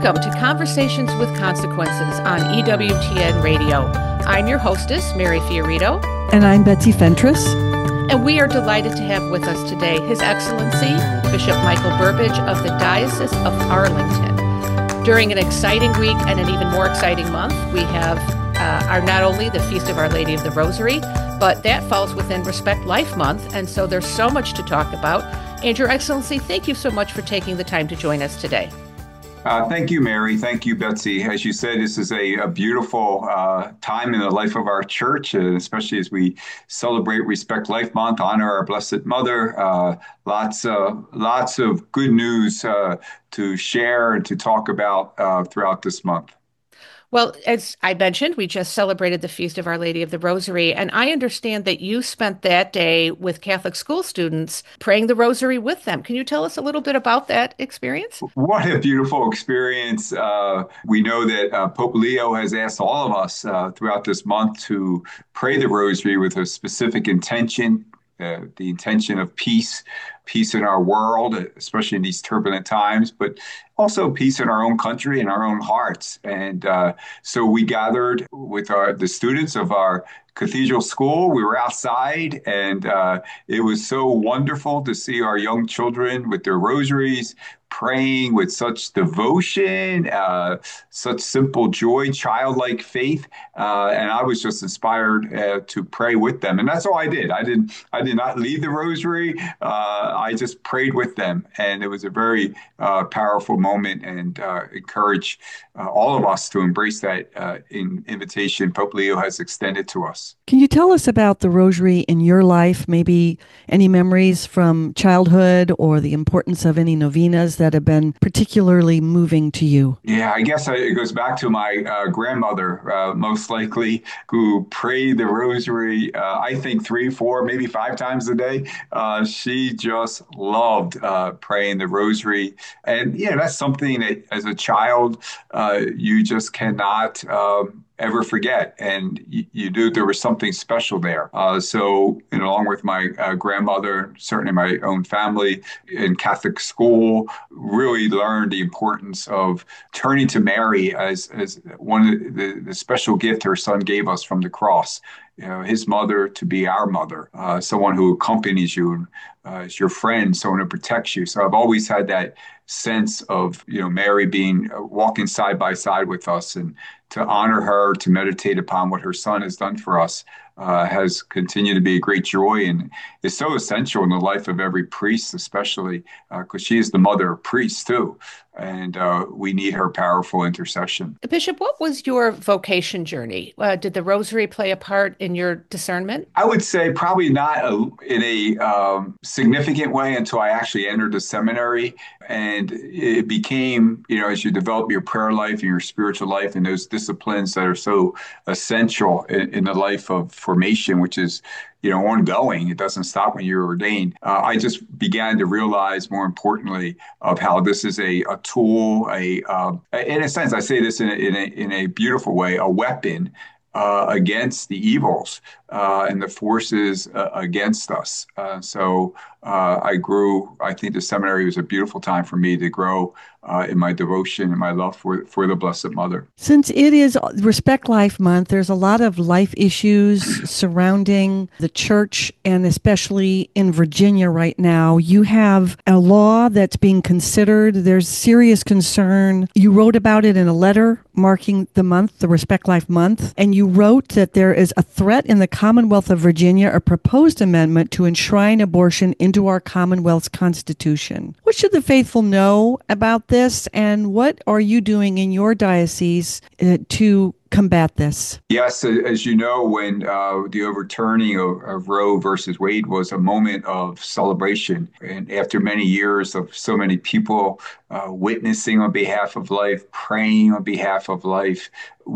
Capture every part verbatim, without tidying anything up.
Welcome to Conversations with Consequences on E W T N Radio. I'm your hostess, Mary Fiorito. And I'm Betsy Fentress. And we are delighted to have with us today His Excellency Bishop Michael Burbidge of the Diocese of Arlington. During an exciting week and an even more exciting month, we have uh, our not only the Feast of Our Lady of the Rosary, but that falls within Respect Life Month, and so there's so much to talk about. And Your Excellency, thank you so much for taking the time to join us today. Uh, thank you, Mary. Thank you, Betsy. As you said, this is a, a beautiful uh, time in the life of our church, uh, especially as we celebrate Respect Life Month, honor our Blessed Mother. Uh, lots, uh, lots of good news uh, to share and to talk about uh, throughout this month. Well, as I mentioned, we just celebrated the Feast of Our Lady of the Rosary, and I understand that you spent that day with Catholic school students praying the Rosary with them. Can you tell us a little bit about that experience? What a beautiful experience. Uh, we know that uh, Pope Leo has asked all of us uh, throughout this month to pray the Rosary with a specific intention, uh, the intention of peace, peace in our world, especially in these turbulent times, but also peace in our own country and our own hearts. And uh, so we gathered with our the students of our cathedral school. We were outside, and uh, it was so wonderful to see our young children with their rosaries, praying with such devotion, uh, such simple joy, childlike faith, uh, and I was just inspired uh, to pray with them. And that's all I did. I did. I did not lead the rosary. Uh, I just prayed with them, and it was a very uh, powerful moment. And uh, encourage uh, all of us to embrace that uh, in invitation Pope Leo has extended to us. Can you tell us about the rosary in your life? Maybe any memories from childhood or the importance of any novenas that have been particularly moving to you? Yeah, I guess I, it goes back to my uh, grandmother, uh, most likely, who prayed the rosary, uh, I think three, four, maybe five times a day. Uh, she just loved uh, praying the rosary. And, yeah, that's something that as a child, uh, you just cannot um, ever forget. And you, you knew there was something special there. Uh, so, you know, along with my uh, grandmother, certainly my own family in Catholic school, really learned the importance of turning to Mary as, as one of the, the special gift her son gave us from the cross. You know, his mother to be our mother, uh, someone who accompanies you, uh, is your friend, someone who protects you. So I've always had that sense of, you know, Mary being uh, walking side by side with us, and to honor her, to meditate upon what her son has done for us, uh, has continued to be a great joy, and is so essential in the life of every priest, especially because uh, she is the mother of priests too. And uh, we need her powerful intercession. Bishop, what was your vocation journey? Uh, did the rosary play a part in your discernment? I would say probably not a, in a um, significant way until I actually entered the seminary. And it became, you know, as you develop your prayer life and your spiritual life and those disciplines that are so essential in, in the life of formation, which is, you know, ongoing. It doesn't stop when you're ordained. Uh, I just began to realize, more importantly, of how this is a, a tool, a uh, in a sense, I say this in a, in a, in a beautiful way, a weapon uh, against the evils uh, and the forces uh, against us. Uh, so uh, I grew, I think the seminary was a beautiful time for me to grow Uh, in my devotion and my love for, for the Blessed Mother. Since it is Respect Life Month, there's a lot of life issues surrounding the church, and especially in Virginia right now. You have a law that's being considered. There's serious concern. You wrote about it in a letter marking the month, the Respect Life Month, and you wrote that there is a threat in the Commonwealth of Virginia, a proposed amendment to enshrine abortion into our Commonwealth's Constitution. What should the faithful know about this, and what are you doing in your diocese uh, to combat this? Yes, as you know, when uh, the overturning of, of Roe versus Wade was a moment of celebration, and after many years of so many people uh, witnessing on behalf of life, praying on behalf of life,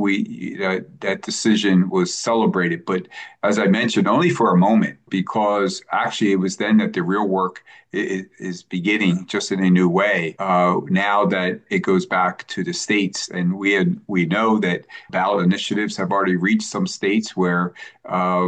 we uh, that decision was celebrated. But as I mentioned, only for a moment, because actually it was then that the real work is, is beginning, just in a new way. Uh, now that it goes back to the states, and we had we know that ballot initiatives have already reached some states where uh,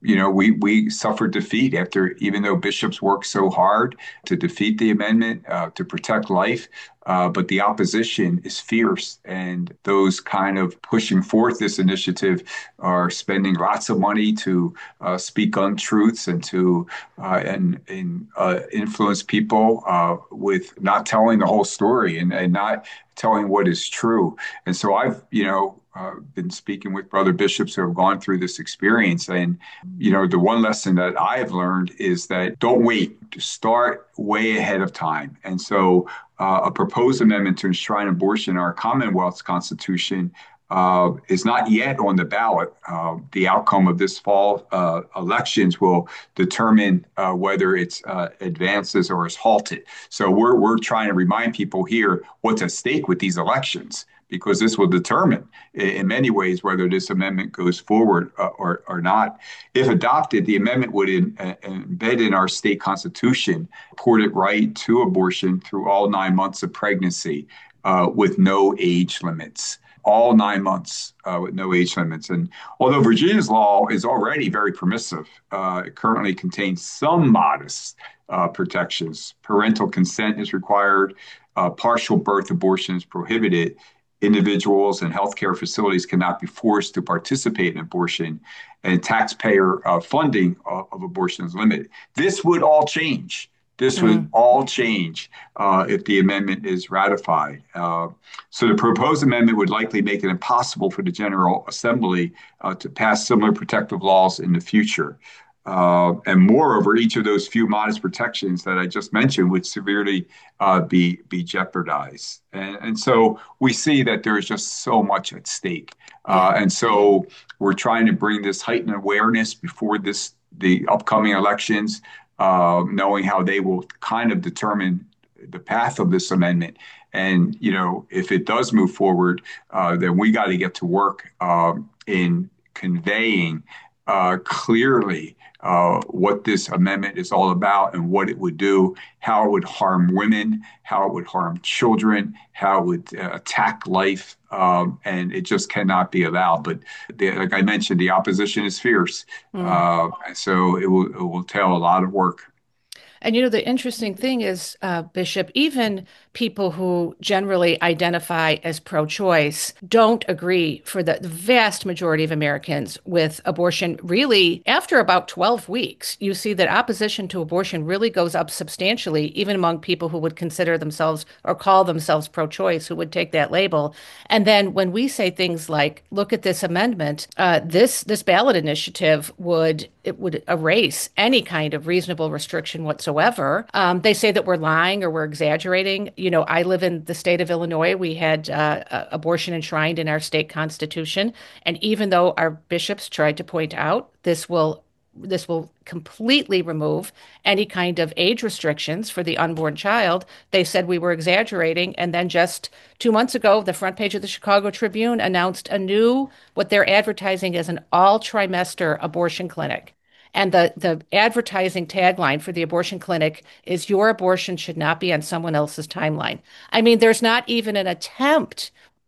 you know, we we suffered defeat after, even though bishops worked so hard to defeat the amendment, uh, to protect life. Uh, but the opposition is fierce, and those kind of pushing forth this initiative are spending lots of money to uh, speak untruths and to uh, and, and uh, influence people uh, with not telling the whole story and, and not telling what is true. And so I've, you know, uh, been speaking with brother bishops who have gone through this experience. And, you know, the one lesson that I have learned is that don't wait, start way ahead of time. And so uh, a proposed amendment to enshrine abortion in our Commonwealth's Constitution uh, is not yet on the ballot. Uh, the outcome of this fall uh, elections will determine uh, whether it's uh, advances or is halted. So we're we're trying to remind people here what's at stake with these elections, because this will determine in many ways whether this amendment goes forward uh, or, or not. If adopted, the amendment would in, uh, embed in our state constitution, purported right to abortion through all nine months of pregnancy uh, with no age limits. All nine months uh, with no age limits. And although Virginia's law is already very permissive, uh, it currently contains some modest uh, protections. Parental consent is required. Uh, partial birth abortion is prohibited. Individuals and healthcare facilities cannot be forced to participate in abortion, and taxpayer uh, funding of, of abortion is limited. This would all change. This mm-hmm. would all change uh, if the amendment is ratified. Uh, so the proposed amendment would likely make it impossible for the General Assembly uh, to pass similar protective laws in the future. Uh, and moreover, each of those few modest protections that I just mentioned would severely uh, be be jeopardized. And, and so we see that there is just so much at stake. Uh, and so we're trying to bring this heightened awareness before this the upcoming elections, uh, knowing how they will kind of determine the path of this amendment. And, you know, if it does move forward, uh, then we got to get to work uh, in conveying uh, clearly Uh, what this amendment is all about and what it would do, how it would harm women, how it would harm children, how it would uh, attack life, um, and it just cannot be allowed. But the, like I mentioned, the opposition is fierce, mm. uh, so it will it will entail a lot of work. And, you know, the interesting thing is, uh, Bishop, even people who generally identify as pro-choice don't agree for the vast majority of Americans with abortion. Really, after about twelve weeks, you see that opposition to abortion really goes up substantially, even among people who would consider themselves or call themselves pro-choice, who would take that label. And then when we say things like, look at this amendment, uh, this this ballot initiative would it would erase any kind of reasonable restriction whatsoever. Um, they say that we're lying or we're exaggerating. You know, I live in the state of Illinois. We had uh, abortion enshrined in our state constitution. And even though our bishops tried to point out this will this will completely remove any kind of age restrictions for the unborn child, they said we were exaggerating. And then just two months ago, the front page of the Chicago Tribune announced a new, what they're advertising as an all-trimester abortion clinic. And the, the advertising tagline for the abortion clinic is, your abortion should not be on someone else's timeline. I mean, there's not even an attempt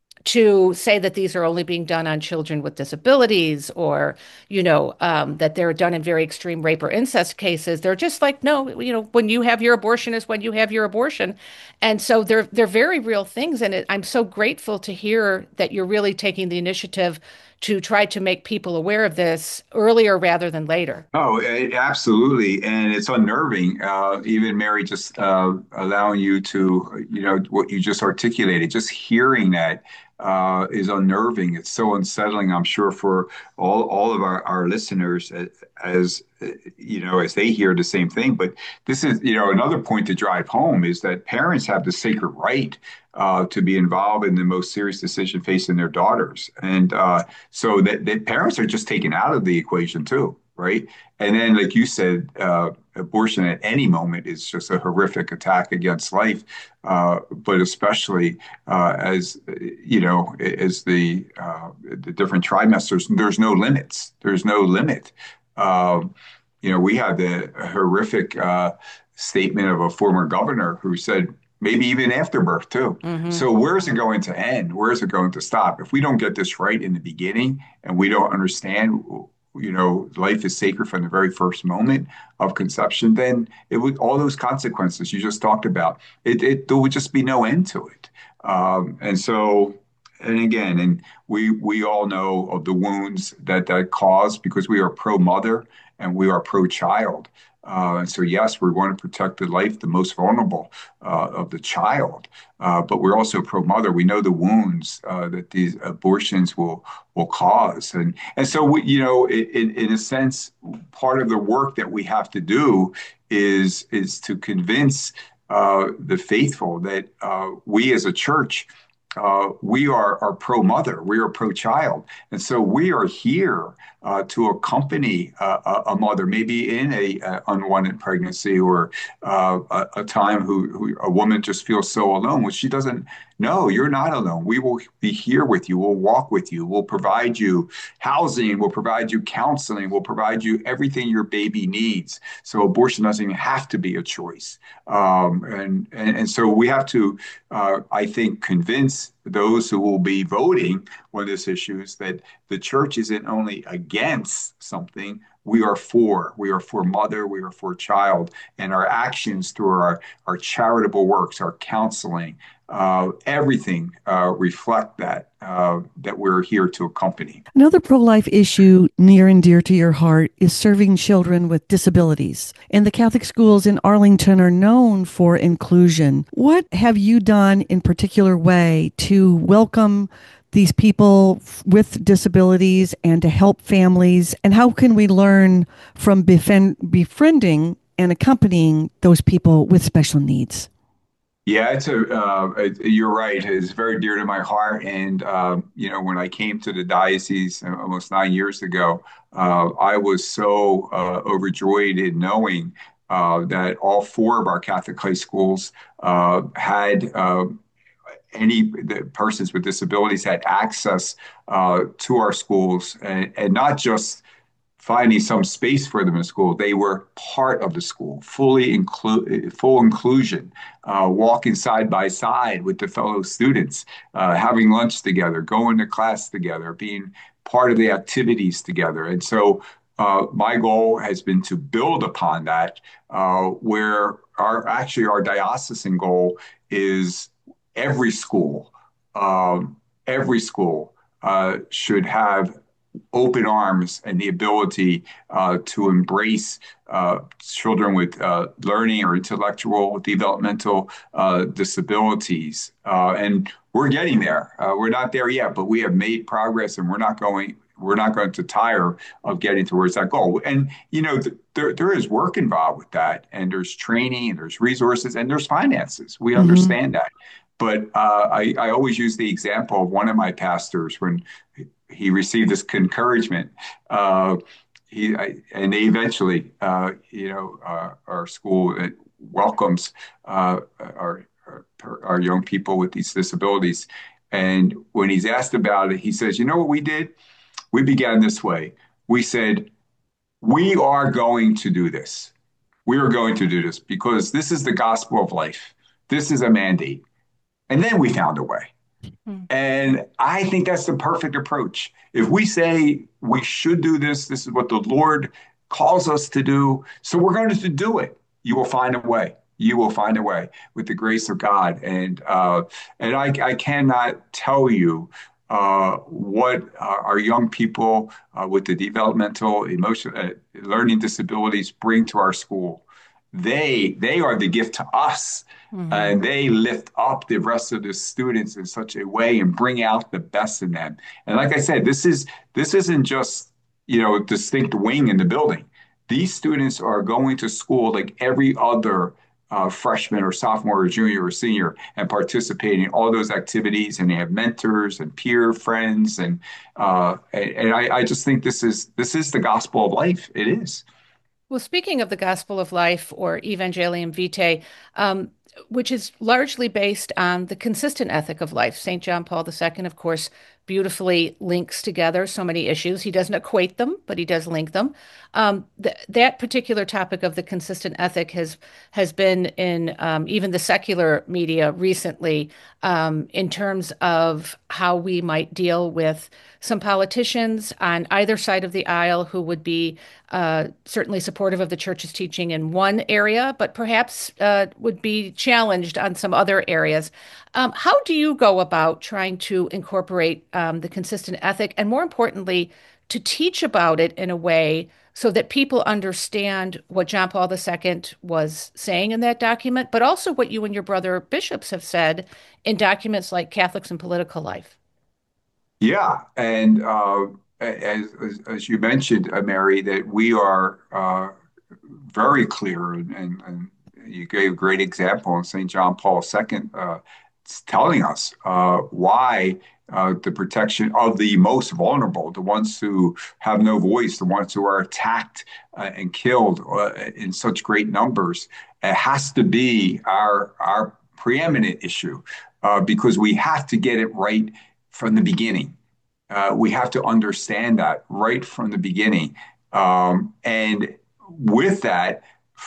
to say that these are only being done on children with disabilities, or, you know, um, that they're done in very extreme rape or incest cases. They're just like, no, you know, when you have your abortion is when you have your abortion. And so they're they're very real things. And it, I'm so grateful to hear that you're really taking the initiative to try to make people aware of this earlier rather than later. Oh, absolutely. And it's unnerving. Uh, even Mary, just uh, allowing you to, you know, what you just articulated, just hearing that uh, is unnerving. It's so unsettling, I'm sure, for all, all of our, our listeners as, as, you know, as they hear the same thing. But this is, you know, another point to drive home is that parents have the sacred right Uh, to be involved in the most serious decision facing their daughters. And uh, so that, that parents are just taken out of the equation too, right? And then, like you said, uh, abortion at any moment is just a horrific attack against life, uh, but especially uh, as, you know, as the, uh, the different trimesters, there's no limits. There's no limit. Um, you know, we had the horrific uh, statement of a former governor who said, maybe even after birth too. Mm-hmm. So where's it going to end? Where is it going to stop? If we don't get this right in the beginning and we don't understand you know, life is sacred from the very first moment of conception, then it would all those consequences you just talked about, it, it there would just be no end to it. Um, and so, and again, and we we all know of the wounds that that cause because we are pro mother and we are pro child. Uh, and so, yes, we want to protect the life, the most vulnerable uh, of the child, uh, but we're also pro mother. We know the wounds uh, that these abortions will will cause, and and so we, you know, in, in a sense, part of the work that we have to do is is to convince uh, the faithful that uh, we as a church uh, we are, are pro mother, we are pro child. And so we are here uh, to accompany uh, a, a mother, maybe in a, a unwanted pregnancy or uh, a, a time who, who a woman just feels so alone, which she doesn't know. You're not alone. We will be here with you. We'll walk with you. We'll provide you housing. We'll provide you counseling. We'll provide you everything your baby needs. So abortion doesn't even have to be a choice. Um, and, and, and so we have to, uh, I think, convince those who will be voting on this issue is that the church isn't only against something, we are for. We are for mother, we are for child, and our actions through our, our charitable works, our counseling, uh, everything uh, reflect that, uh, that we're here to accompany. Another pro life issue near and dear to your heart is serving children with disabilities. And the Catholic schools in Arlington are known for inclusion. What have you done in particular way to welcome these people with disabilities and to help families? And how can we learn from befriend, befriending and accompanying those people with special needs? Yeah, it's a, uh, it, you're right. It's very dear to my heart. And, um, you know, when I came to the diocese uh, almost nine years ago, uh, I was so uh, overjoyed in knowing uh, that all four of our Catholic high schools uh, had uh, any the persons with disabilities had access uh, to our schools, and, and not just finding some space for them in school. They were part of the school, fully include, full inclusion, uh, walking side by side with the fellow students, uh, having lunch together, going to class together, being part of the activities together. And so uh, my goal has been to build upon that, uh, where our actually our diocesan goal is every school, um, every school uh, should have open arms and the ability uh, to embrace uh, children with uh, learning or intellectual developmental uh, disabilities. Uh, and we're getting there. Uh, we're not there yet, but we have made progress, and we're not going. We're not going to tire of getting towards that goal. And you know, th- there there is work involved with that, and there's training, and there's resources, and there's finances. We Mm-hmm. understand that. But uh, I, I always use the example of one of my pastors when he received this encouragement. Uh, he I, and they eventually, uh, you know, uh, our school welcomes uh, our, our our young people with these disabilities. And when he's asked about it, he says, "You know what we did? We began this way. We said we are going to do this. We are going to do this because this is the gospel of life. This is a mandate." And then we found a way. Mm. And I think that's the perfect approach. If we say we should do this, this is what the Lord calls us to do, so we're going to do it, you will find a way. You will find a way with the grace of God. And uh, and I, I cannot tell you uh, what uh, our young people uh, with the developmental, emotional, uh, learning disabilities bring to our school. They they are the gift to us, Mhm. and they lift up the rest of the students in such a way and bring out the best in them. And like I said, this is this isn't just, you know, distinct wing in the building. These students are going to school like every other uh, freshman or sophomore or junior or senior and participating in all those activities, and they have mentors and peer friends, and uh, and, and I, I just think this is this is the gospel of life. It is. Well, speaking of the Gospel of Life or Evangelium Vitae, um, which is largely based on the consistent ethic of life, Saint John Paul the Second, of course, beautifully links together so many issues. He doesn't equate them, but he does link them. Um, th that particular topic of the consistent ethic has has been in um, even the secular media recently, um, in terms of how we might deal with some politicians on either side of the aisle who would be uh, certainly supportive of the church's teaching in one area, but perhaps uh, would be challenged on some other areas. Um, how do you go about trying to incorporate um, the consistent ethic, and more importantly, to teach about it in a way so that people understand what John Paul the Second was saying in that document, but also what you and your brother bishops have said in documents like Catholics and Political Life? Yeah, and uh, as, as as you mentioned, uh, Mary, that we are uh, very clear, and, and, and you gave a great example in Saint John Paul the Second, uh, it's telling us uh, why uh, the protection of the most vulnerable, the ones who have no voice, the ones who are attacked uh, and killed uh, in such great numbers, it has to be our our preeminent issue, uh, because we have to get it right from the beginning. Uh, we have to understand that right from the beginning. Um, and with that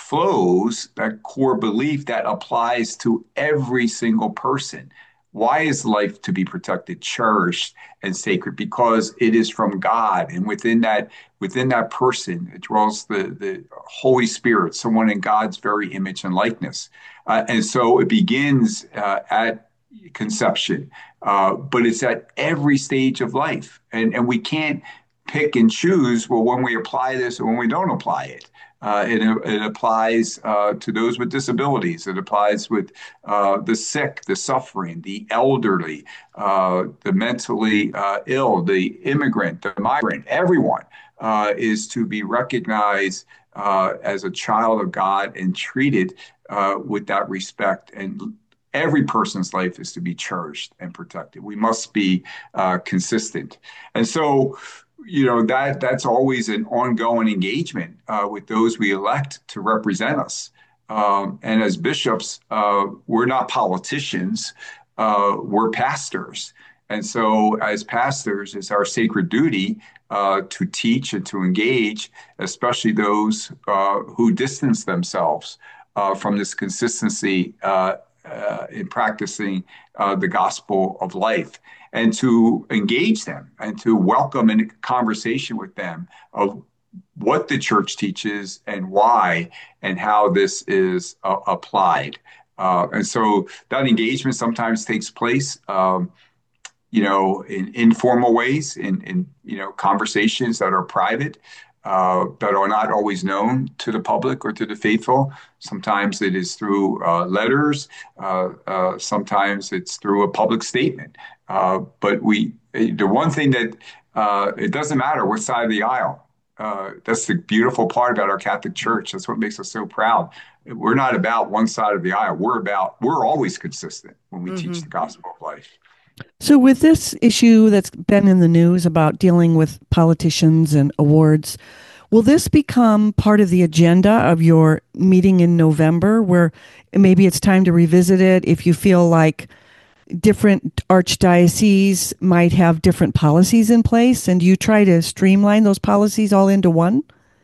flows that core belief that applies to every single person. Why is life to be protected, cherished, and sacred? Because it is from God, and within that, within that person, it dwells the the Holy Spirit, someone in God's very image and likeness. Uh, and so it begins uh, at conception, uh, but it's at every stage of life, and and we can't pick and choose. Well, when we apply this or when we don't apply it. Uh, it, it applies uh, to those with disabilities. It applies with uh, the sick, the suffering, the elderly, uh, the mentally uh, ill, the immigrant, the migrant. Everyone uh, is to be recognized uh, as a child of God and treated uh, with that respect. And every person's life is to be cherished and protected. We must be uh, consistent. And so, you know, that that's always an ongoing engagement uh, with those we elect to represent us. Um, and as bishops, uh, we're not politicians, uh, we're pastors. And so as pastors, it's our sacred duty uh, to teach and to engage, especially those uh, who distance themselves uh, from this consistency uh, uh, in practicing uh, the gospel of life, and to engage them and to welcome in a conversation with them of what the church teaches and why and how this is uh, applied. Uh, and so that engagement sometimes takes place, um, you know, in informal ways, in, in, you know, conversations that are private, uh, that are not always known to the public or to the faithful. Sometimes it is through uh, letters. Uh, uh, sometimes it's through a public statement. Uh, but we, the one thing that uh, it doesn't matter what side of the aisle. Uh, that's the beautiful part about our Catholic Church. That's what makes us so proud. We're not about one side of the aisle. We're about, we're always consistent when we Mm-hmm. teach the gospel of life. So, with this issue that's been in the news about dealing with politicians and awards, will this become part of the agenda of your meeting in November, where maybe it's time to revisit it if you feel like different archdioceses might have different policies in place, and do you try to streamline those policies all into one?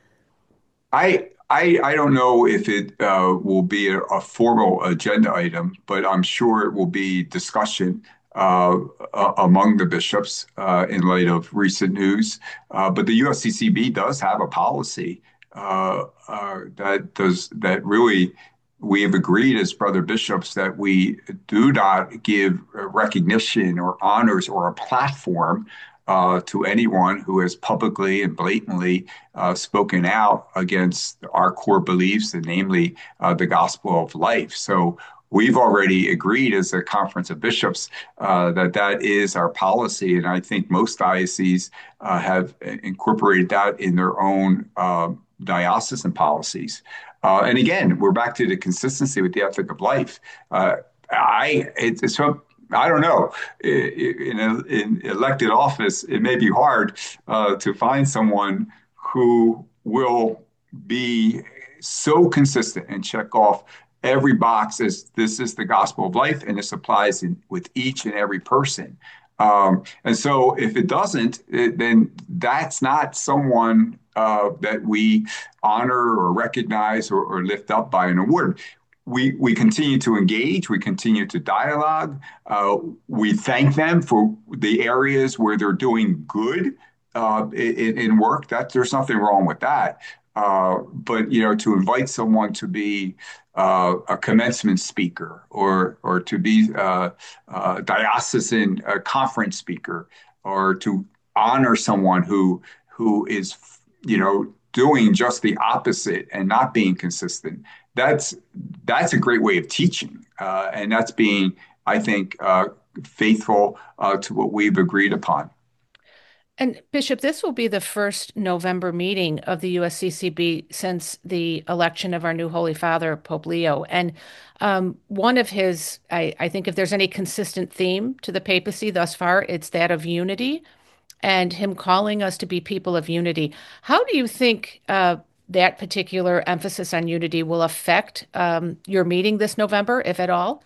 I I, I don't know if it uh, will be a, a formal agenda item, but I'm sure it will be discussion uh, uh, among the bishops uh, in light of recent news. Uh, but the U S C C B does have a policy uh, uh, that does that really. We have agreed as brother bishops that we do not give recognition or honors or a platform uh, to anyone who has publicly and blatantly uh, spoken out against our core beliefs, and namely uh, the gospel of life. So we've already agreed as a conference of bishops uh, that that is our policy, and I think most dioceses uh, have incorporated that in their own uh, diocesan policies. Uh, and again, we're back to the consistency with the ethic of life. Uh, I it, it's I don't know. In, a, in elected office, it may be hard uh, to find someone who will be so consistent and check off every box as this is the gospel of life, and this applies in, with each and every person. Um, and so if it doesn't, it, then that's not someone uh, that we honor or recognize or, or lift up by an award. We, we continue to engage, we continue to dialogue, uh, we thank them for the areas where they're doing good uh, in, in work. That there's nothing wrong with that. Uh, but you know, to invite someone to be uh, a commencement speaker or or to be uh, a diocesan uh, conference speaker or to honor someone who who is you know doing just the opposite and not being consistent. That's that's a great way of teaching, uh, and that's being, I think, uh, faithful uh, to what we've agreed upon. And Bishop, this will be the first November meeting of the U S C C B since the election of our new Holy Father, Pope Leo. And um, one of his, I, I think if there's any consistent theme to the papacy thus far, it's that of unity and him calling us to be people of unity. How do you think uh, that particular emphasis on unity will affect um, your meeting this November, if at all?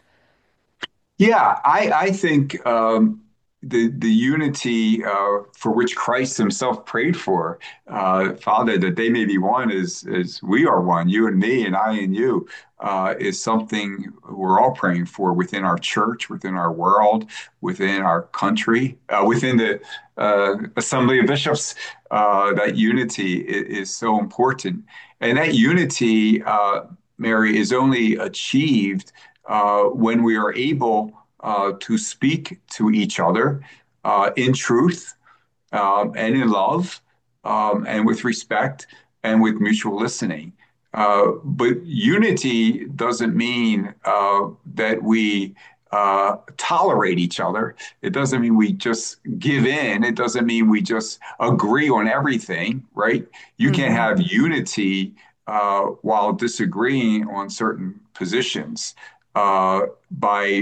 Yeah, I, I think um, the the unity uh, for which Christ Himself prayed for, uh, Father, that they may be one as as we are one, you and me, and I and you, uh, is something we're all praying for within our church, within our world, within our country, uh, within the uh, Assembly of Bishops. Uh, that unity is, is so important, and that unity, uh, Mary, is only achieved uh, when we are able uh, to speak to each other uh, in truth um, and in love um, and with respect and with mutual listening. Uh, but unity doesn't mean uh, that we uh, tolerate each other. It doesn't mean we just give in. It doesn't mean we just agree on everything, right? You can't Hmm. have unity uh, while disagreeing on certain positions uh, by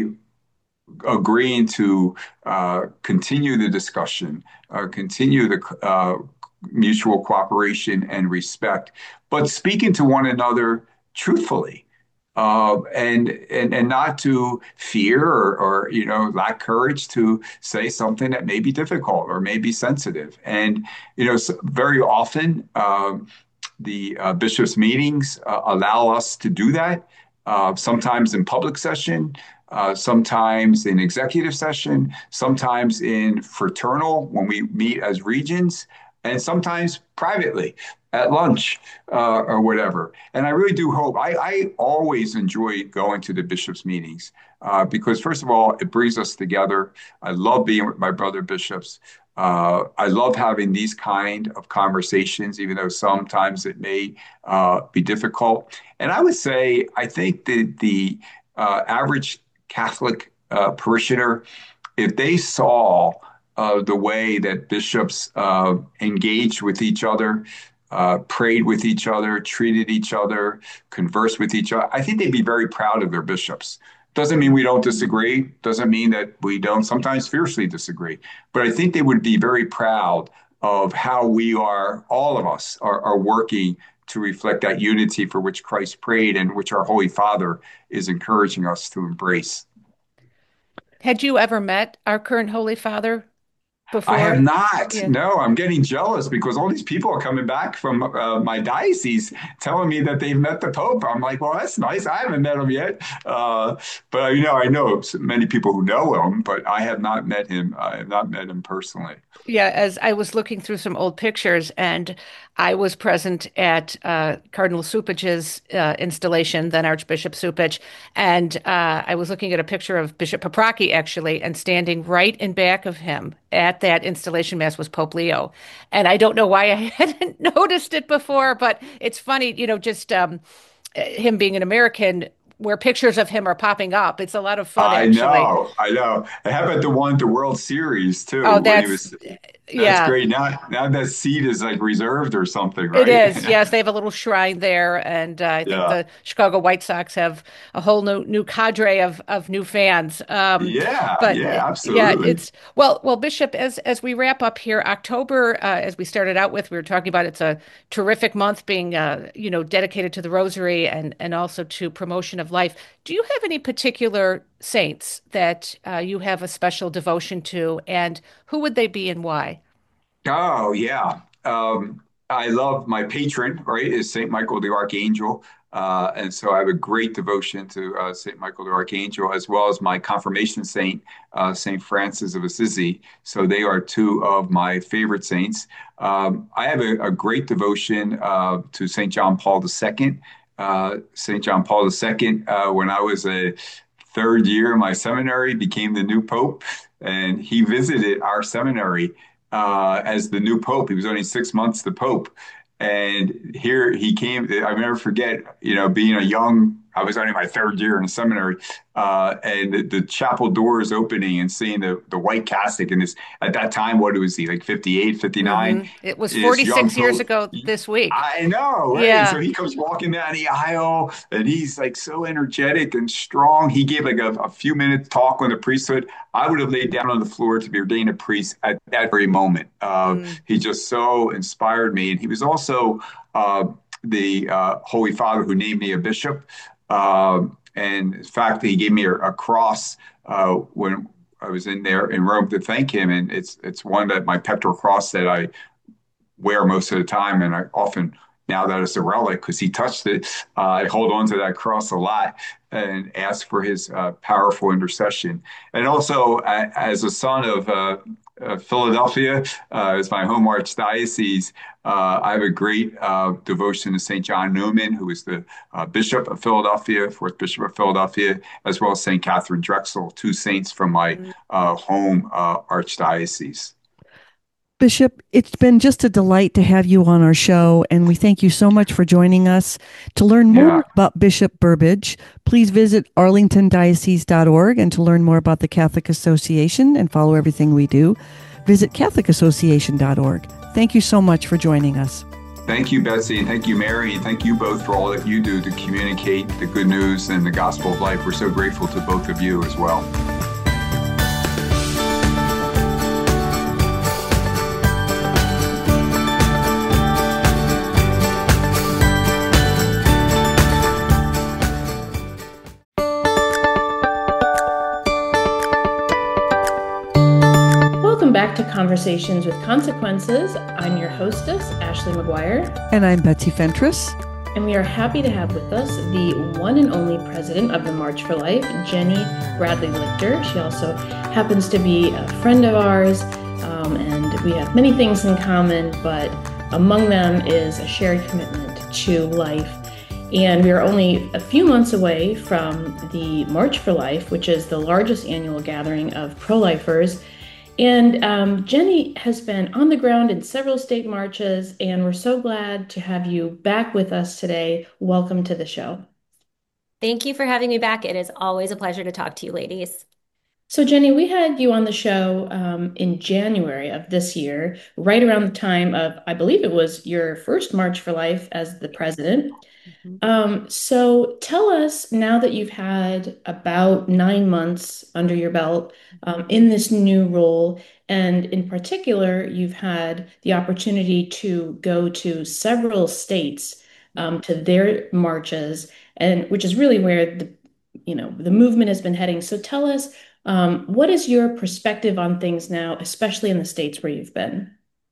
agreeing to uh, continue the discussion, uh, continue the uh, mutual cooperation and respect, but speaking to one another truthfully. Uh, and, and and not to fear or, or you know lack courage to say something that may be difficult or may be sensitive. And you know so very often um, the uh, bishops' meetings uh, allow us to do that. Uh, sometimes in public session, uh, sometimes in executive session, sometimes in fraternal when we meet as regions, and sometimes privately at lunch uh, or whatever. And I really do hope, I, I always enjoy going to the bishops' meetings uh, because, first of all, it brings us together. I love being with my brother bishops. Uh, I love having these kind of conversations, even though sometimes it may uh, be difficult. And I would say, I think that the uh, average Catholic uh, parishioner, if they saw uh, the way that bishops uh, engaged with each other, uh, prayed with each other, treated each other, conversed with each other, I think they'd be very proud of their bishops. Doesn't mean we don't disagree, doesn't mean that we don't sometimes fiercely disagree, but I think they would be very proud of how we are, all of us are, are working to reflect that unity for which Christ prayed and which our Holy Father is encouraging us to embrace. Had you ever met our current Holy Father I have before? not. Yeah. No, I'm getting jealous because all these people are coming back from uh, my diocese telling me that they've met the Pope. I'm like, well, that's nice. I haven't met him yet. Uh, but you know, I know many people who know him, but I have not met him. I have not met him personally. Yeah, as I was looking through some old pictures, and I was present at uh, Cardinal Cupich's uh, installation, then Archbishop Cupich, and uh, I was looking at a picture of Bishop Paprocki actually, and standing right in back of him at that installation mass was Pope Leo, and I don't know why I hadn't noticed it before, but it's funny, you know, just um, him being an American, where pictures of him are popping up. It's a lot of fun, I actually. know, I know. And how about the one at the World Series too, Oh, when he that's was? That's yeah. great. Now, now that seat is like reserved or something, It right? is, yes. They have a little shrine there, and uh, I think Yeah, the Chicago White Sox have a whole new new cadre of of new fans. Um, yeah, but uh, yeah, yeah, absolutely. it's well, well, Bishop. As as we wrap up here, October, uh, as we started out with, we were talking about it's a terrific month, being uh, you know dedicated to the Rosary and and also to promotion of life. Do you have any particular saints that uh, you have a special devotion to, and who would they be and why? Oh, yeah. Um, I love my patron, right, is Saint Michael the Archangel. Uh, and so I have a great devotion to uh, Saint Michael the Archangel, as well as my confirmation saint, uh, Saint Francis of Assisi. So they are two of my favorite saints. Um, I have a, a great devotion uh, to Saint John Paul the Second. Uh, Saint John Paul the Second, uh, when I was a third year in my seminary, became the new pope, and he visited our seminary uh, as the new pope. He was only six months the pope. And here he came. I'll never forget, you know, being a young, I was only my third year in a seminary, uh, and the, the chapel doors opening and seeing the, the white cassock. And this, at that time, what was he, like fifty-eight, fifty-nine? hmm It was This young forty-six years pope. ago this week. I know, right? So Yeah. he comes walking down the aisle and he's like so energetic and strong. He gave like a, a few minutes talk on the priesthood. I would have laid down on the floor to be ordained a priest at that very moment. Uh, Mm. he just so inspired me. And he was also uh, the uh, Holy Father who named me a bishop. Um, and in fact, he gave me a, a cross uh, when I was in there in Rome to thank him. And it's it's one that my pectoral cross that I wear most of the time, and I often now that it's a relic because he touched it. Uh, I hold on to that cross a lot and ask for his uh, powerful intercession. And also, uh, as a son of uh, uh, Philadelphia, uh, as my home archdiocese, uh, I have a great uh, devotion to Saint John Neumann, who is the uh, Bishop of Philadelphia, fourth Bishop of Philadelphia, as well as Saint Catherine Drexel, two saints from my Mm. uh, home uh, archdiocese. Bishop, it's been just a delight to have you on our show, and we thank you so much for joining us. To learn Yeah. more about Bishop Burbidge, please visit arlington diocese dot org, and to learn more about the Catholic Association and follow everything we do, visit catholic association dot org. Thank you so much for joining us. Thank you, Betsy, and thank you, Mary, and thank you both for all that you do to communicate the good news and the gospel of life. We're so grateful to both of you as well. Welcome back to Conversations with Consequences. I'm your hostess, Ashley McGuire, And I'm Betsy Fentress. and we are happy to have with us the one and only president of the March for Life, Jenny Bradley Lichter. She also happens to be a friend of ours, um, and we have many things in common, but among them is a shared commitment to life. And we are only a few months away from the March for Life, which is the largest annual gathering of pro-lifers. And um, Jenny has been on the ground in several state marches, and we're so glad to have you back with us today. Welcome to the show. Thank you for having me back. It is always a pleasure to talk to you, ladies. So, Jenny, we had you on the show um, in January of this year, right around the time of, I believe it was your first March for Life as the president. Mhm. Um, so tell us, now that you've had about nine months under your belt um, in this new role, and in particular, you've had the opportunity to go to several states um, to their marches, and which is really where the, you know, the movement has been heading. So tell us, um, what is your perspective on things now, especially in the states where you've been?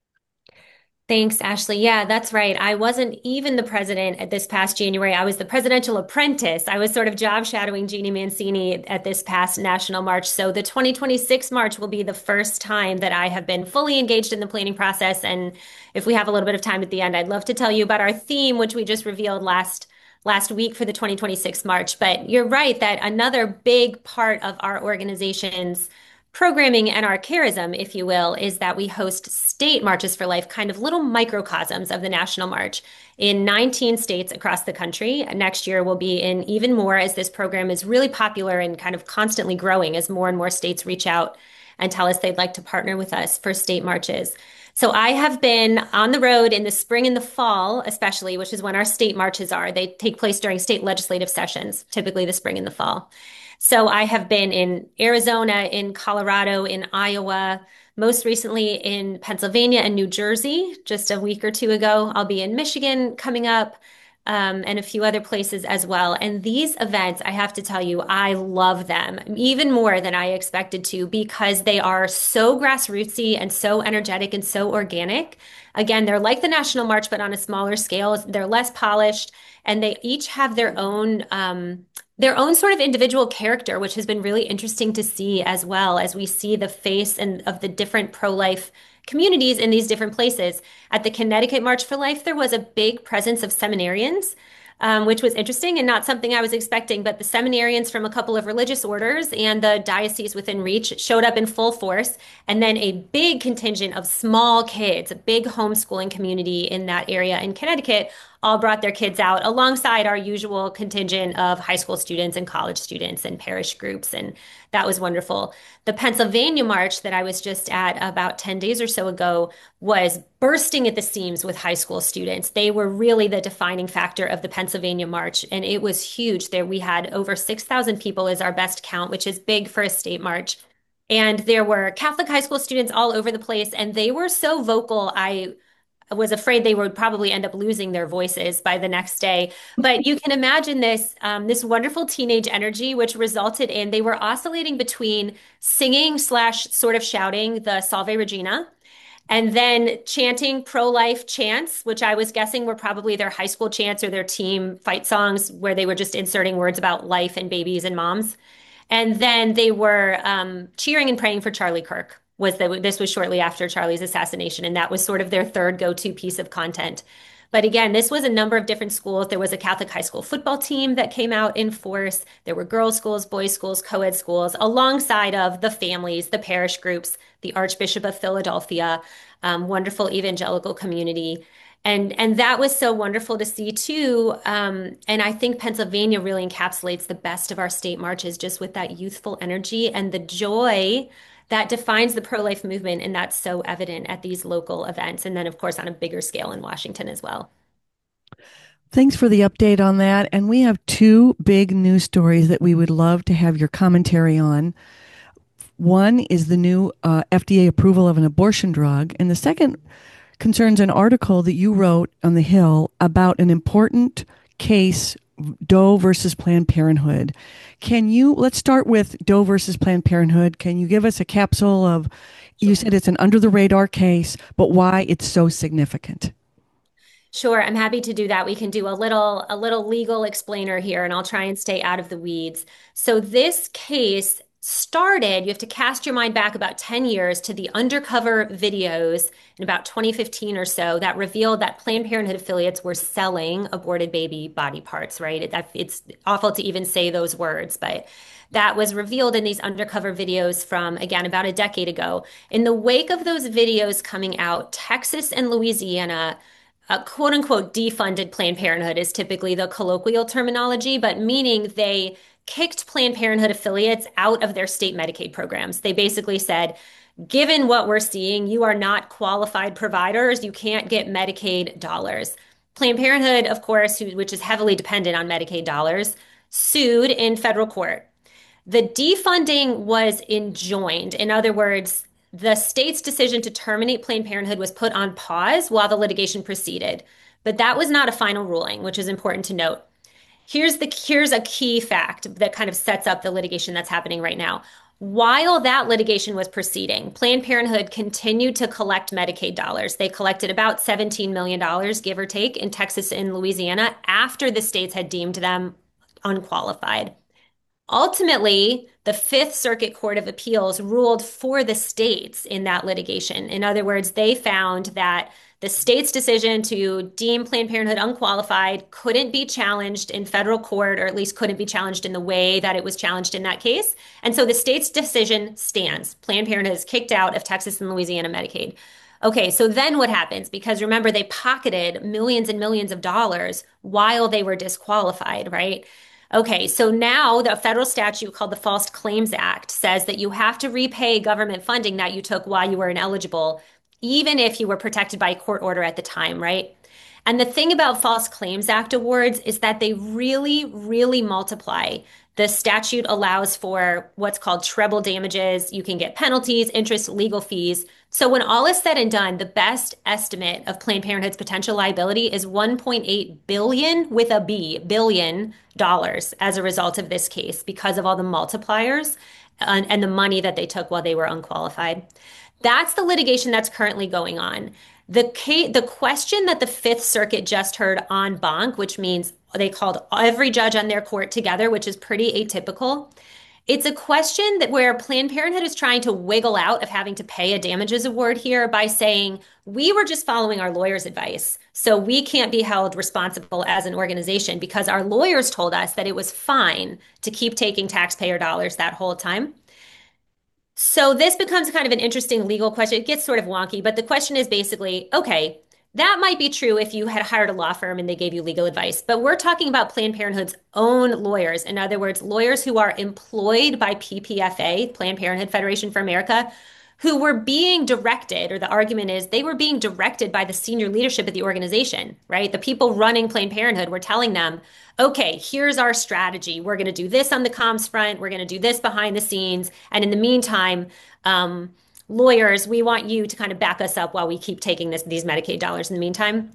Thanks, Ashley. Yeah, that's right. I wasn't even the president at this past January. I was the presidential apprentice. I was sort of job shadowing Jeannie Mancini at this past national march. So the twenty twenty-six march will be the first time that I have been fully engaged in the planning process. And if we have a little bit of time at the end, I'd love to tell you about our theme, which we just revealed last last week for the twenty twenty-six march. But you're right that another big part of our organization's programming and our charism, if you will, is that we host state marches for life, kind of little microcosms of the national march in nineteen states across the country. Next year will be in even more, as this program is really popular and kind of constantly growing as more and more states reach out and tell us they'd like to partner with us for state marches. So I have been on the road in the spring and the fall, especially, which is when our state marches are. They take place during state legislative sessions, typically the spring and the fall. So I have been in Arizona, in Colorado, in Iowa, most recently in Pennsylvania and New Jersey. Just a week or two ago, I'll be in Michigan coming up, um, and a few other places as well. And these events, I have to tell you, I love them even more than I expected to because they are so grassrootsy and so energetic and so organic. Again, they're like the National March, but on a smaller scale. They're less polished, and they each have their own um, their own sort of individual character, which has been really interesting to see as well as we see the face and of the different pro-life communities in these different places. At the Connecticut March for Life, there was a big presence of seminarians, um, which was interesting and not something I was expecting. But the seminarians from a couple of religious orders and the diocese within reach showed up in full force. And then a big contingent of small kids, a big homeschooling community in that area in Connecticut, all brought their kids out alongside our usual contingent of high school students and college students and parish groups. And that was wonderful. The Pennsylvania March that I was just at about ten days or so ago was bursting at the seams with high school students. They were really the defining factor of the Pennsylvania March, and it was huge. There we had over six thousand people is our best count, which is big for a state march. And there were Catholic high school students all over the place, and they were so vocal. I was afraid they would probably end up losing their voices by the next day. But you can imagine this, um, this wonderful teenage energy, which resulted in they were oscillating between singing slash sort of shouting the Salve Regina, and then chanting pro-life chants, which I was guessing were probably their high school chants or their team fight songs, where they were just inserting words about life and babies and moms. And then they were um, cheering and praying for Charlie Kirk. Was that this was shortly after Charlie's assassination, and that was sort of their third go-to piece of content. But again, this was a number of different schools. There was a Catholic high school football team that came out in force. There were girls' schools, boys' schools, co-ed schools, alongside of the families, the parish groups, the Archbishop of Philadelphia, um, wonderful evangelical community. And and that was so wonderful to see too. Um, and I think Pennsylvania really encapsulates the best of our state marches, just with that youthful energy and the joy that defines the pro-life movement. And that's so evident at these local events. And then, of course, on a bigger scale in Washington as well. Thanks for the update on that. And we have two big news stories that we would love to have your commentary on. One is the new uh, F D A approval of an abortion drug. And the second concerns an article that you wrote on The Hill about an important case, Doe versus Planned Parenthood. Can you, let's start with Doe versus Planned Parenthood. Can you give us a capsule of, you said it's an under the radar case, but why it's so significant? Sure, I'm happy to do that. We can do a little a little legal explainer here, and I'll try and stay out of the weeds. So this case started, you have to cast your mind back about ten years to the undercover videos in about twenty fifteen or so that revealed that Planned Parenthood affiliates were selling aborted baby body parts, right? It, it's awful to even say those words, but that was revealed in these undercover videos from, again, about a decade ago. In the wake of those videos coming out, Texas and Louisiana Uh, quote unquote defunded Planned Parenthood is typically the colloquial terminology, but meaning they kicked Planned Parenthood affiliates out of their state Medicaid programs. They basically said, given what we're seeing, you are not qualified providers. You can't get Medicaid dollars. Planned Parenthood, of course, who, which is heavily dependent on Medicaid dollars, sued in federal court. The defunding was enjoined. In other words, the state's decision to terminate Planned Parenthood was put on pause while the litigation proceeded. But that was not a final ruling, which is important to note. Here's the here's a key fact that kind of sets up the litigation that's happening right now. While that litigation was proceeding, Planned Parenthood continued to collect Medicaid dollars. They collected about seventeen million dollars, give or take, in Texas and Louisiana after the states had deemed them unqualified. Ultimately, the Fifth Circuit Court of Appeals ruled for the states in that litigation. In other words, they found that the state's decision to deem Planned Parenthood unqualified couldn't be challenged in federal court, or at least couldn't be challenged in the way that it was challenged in that case. And so the state's decision stands. Planned Parenthood is kicked out of Texas and Louisiana Medicaid. Okay, so then what happens? Because remember, they pocketed millions and millions of dollars while they were disqualified, right? Okay, so now the federal statute called the False Claims Act says that you have to repay government funding that you took while you were ineligible, even if you were protected by a court order at the time, right? And the thing about False Claims Act awards is that they really, really multiply. The statute allows for what's called treble damages. You can get penalties, interest, legal fees. So when all is said and done, the best estimate of Planned Parenthood's potential liability is one point eight billion with a B, billion dollars as a result of this case because of all the multipliers and, and the money that they took while they were unqualified. That's the litigation that's currently going on. The case, the question that the Fifth Circuit just heard en banc, which means they called every judge on their court together, which is pretty atypical. It's a question that where Planned Parenthood is trying to wiggle out of having to pay a damages award here by saying, we were just following our lawyer's advice. So we can't be held responsible as an organization because our lawyers told us that it was fine to keep taking taxpayer dollars that whole time. So this becomes kind of an interesting legal question. It gets sort of wonky, but the question is basically, okay, that might be true if you had hired a law firm and they gave you legal advice, but we're talking about Planned Parenthood's own lawyers. In other words, lawyers who are employed by P P F A, Planned Parenthood Federation for America, who were being directed, or the argument is they were being directed by the senior leadership of the organization, right? The people running Planned Parenthood were telling them, okay, here's our strategy. We're going to do this on the comms front. We're going to do this behind the scenes. And in the meantime, um, lawyers, we want you to kind of back us up while we keep taking this, these Medicaid dollars in the meantime.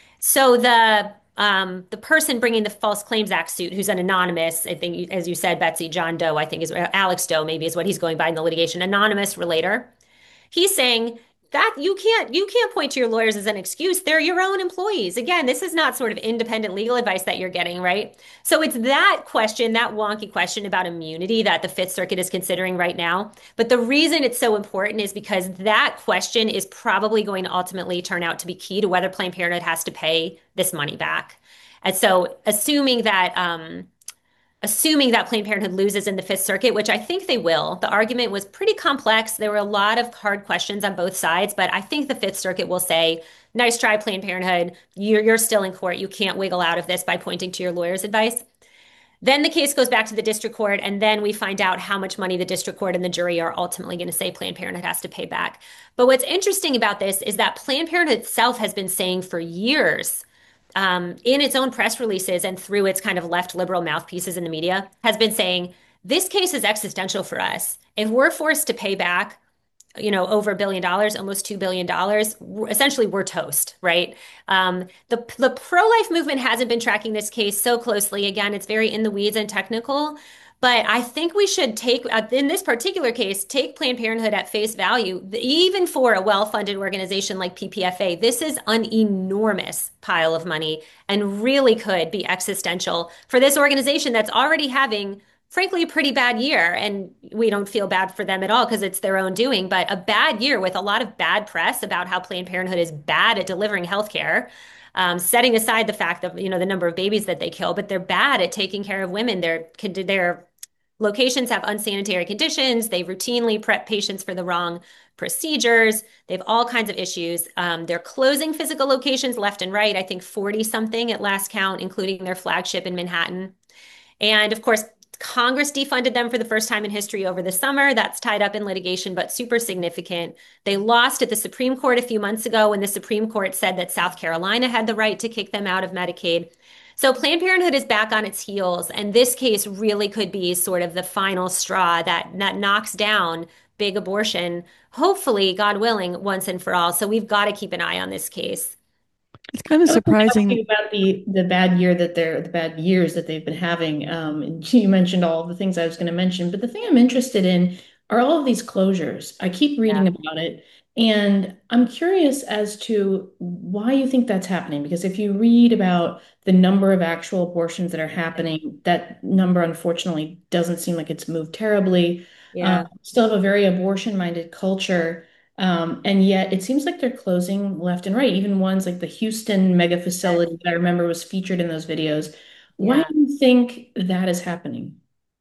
So the um, the person bringing the False Claims Act suit, who's an anonymous, I think, as you said, Betsy, John Doe, I think is Alex Doe, maybe is what he's going by in the litigation, anonymous relator. He's saying that you can't you can't point to your lawyers as an excuse. They're your own employees. Again, this is not sort of independent legal advice that you're getting, right? So it's that question, that wonky question about immunity that the Fifth Circuit is considering right now. But the reason it's so important is because that question is probably going to ultimately turn out to be key to whether Planned Parenthood has to pay this money back. And so assuming that um, assuming that Planned Parenthood loses in the Fifth Circuit, which I think they will. The argument was pretty complex. There were a lot of hard questions on both sides, but I think the Fifth Circuit will say, nice try, Planned Parenthood. You're, you're still in court. You can't wiggle out of this by pointing to your lawyer's advice. Then the case goes back to the district court, and then we find out how much money the district court and the jury are ultimately going to say Planned Parenthood has to pay back. But what's interesting about this is that Planned Parenthood itself has been saying for years, um, in its own press releases and through its kind of left liberal mouthpieces in the media, has been saying, this case is existential for us. If we're forced to pay back, you know, over a billion dollars, almost two billion dollars, essentially we're toast, right? Um, the, the pro-life movement hasn't been tracking this case so closely. Again, it's very in the weeds and technical. But I think we should take, uh, in this particular case, take Planned Parenthood at face value. Even for a well-funded organization like P P F A, this is an enormous pile of money and really could be existential for this organization that's already having, frankly, a pretty bad year. And we don't feel bad for them at all because it's their own doing, but a bad year with a lot of bad press about how Planned Parenthood is bad at delivering healthcare. Um, setting aside the fact of, you know, the number of babies that they kill, but they're bad at taking care of women. They're, they're Locations have unsanitary conditions. They routinely prep patients for the wrong procedures. They have all kinds of issues. Um, they're closing physical locations left and right. I think forty something at last count, including their flagship in Manhattan. And of course, Congress defunded them for the first time in history over the summer. That's tied up in litigation, but super significant. They lost at the Supreme Court a few months ago when the Supreme Court said that South Carolina had the right to kick them out of Medicaid. So Planned Parenthood is back on its heels, and this case really could be sort of the final straw that, that knocks down big abortion, hopefully, God willing, once and for all. So we've got to keep an eye on this case. It's kind of surprising about the the bad year that they're the bad years that they've been having. Um, and you mentioned all of the things I was going to mention, but the thing I'm interested in are all of these closures. I keep reading Yeah. about it, and I'm curious as to why you think that's happening. Because if you read about the number of actual abortions that are happening, that number unfortunately doesn't seem like it's moved terribly. Yeah. Um, still have a very abortion-minded culture. Um, and yet it seems like they're closing left and right, even ones like the Houston mega facility that I remember was featured in those videos. Why Yeah. do you think that is happening?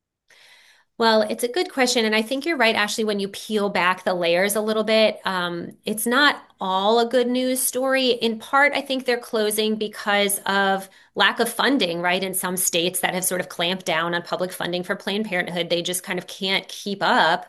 Well, it's a good question. And I think you're right, Ashley, when you peel back the layers a little bit. Um, it's not all a good news story. In part, I think they're closing because of lack of funding, right? In some states that have sort of clamped down on public funding for Planned Parenthood, they just kind of can't keep up.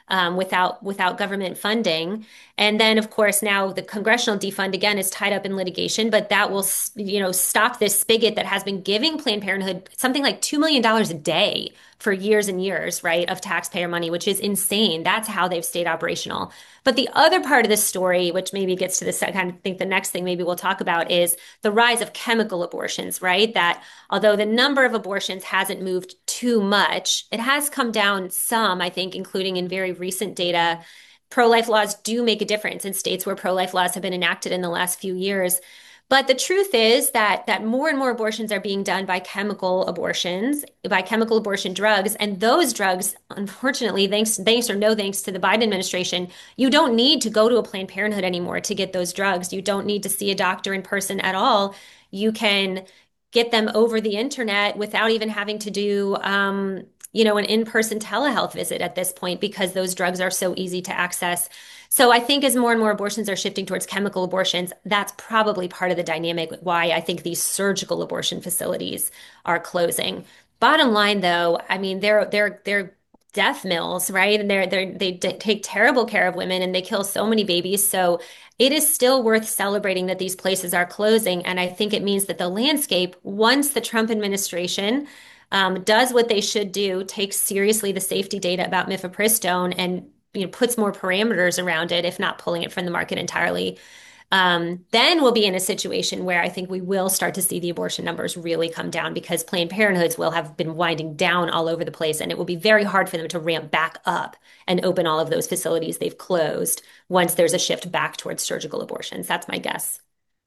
um, without without government funding. And then, of course, now the congressional defund again is tied up in litigation, but that will, you know, stop this spigot that has been giving Planned Parenthood something like two million dollars a day for years and years, right, of taxpayer money, which is insane. That's how they've stayed operational. But the other part of this story, which maybe gets to the second, I think the next thing maybe we'll talk about is the rise of chemical abortions, right? That although the number of abortions hasn't moved too much, it has come down some, I think, including in very recent data. Pro-life laws do make a difference in states where pro-life laws have been enacted in the last few years. But the truth is that that more and more abortions are being done by chemical abortions, by chemical abortion drugs, and those drugs, unfortunately, thanks thanks or no thanks to the Biden administration, you don't need to go to a Planned Parenthood anymore to get those drugs. You don't need to see a doctor in person at all. You can get them over the internet without even having to do um, you know, an in-person telehealth visit at this point because those drugs are so easy to access. So I think as more and more abortions are shifting towards chemical abortions, that's probably part of the dynamic why I think these surgical abortion facilities are closing. Bottom line, though, I mean, they're they're they're death mills, right? And they're they're they d- take terrible care of women and they kill so many babies. So it is still worth celebrating that these places are closing. And I think it means that the landscape, once the Trump administration um, does what they should do, takes seriously the safety data about mifepristone and you know puts more parameters around it, if not pulling it from the market entirely, um, then we'll be in a situation where I think we will start to see the abortion numbers really come down because Planned Parenthoods will have been winding down all over the place, and it will be very hard for them to ramp back up and open all of those facilities they've closed once there's a shift back towards surgical abortions. That's my guess.